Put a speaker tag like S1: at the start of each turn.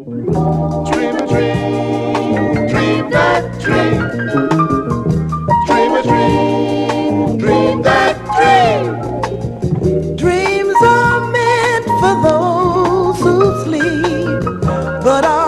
S1: Dream a dream, dream that dream. Dream a dream, dream that dream.
S2: Dreams are meant for those who sleep, but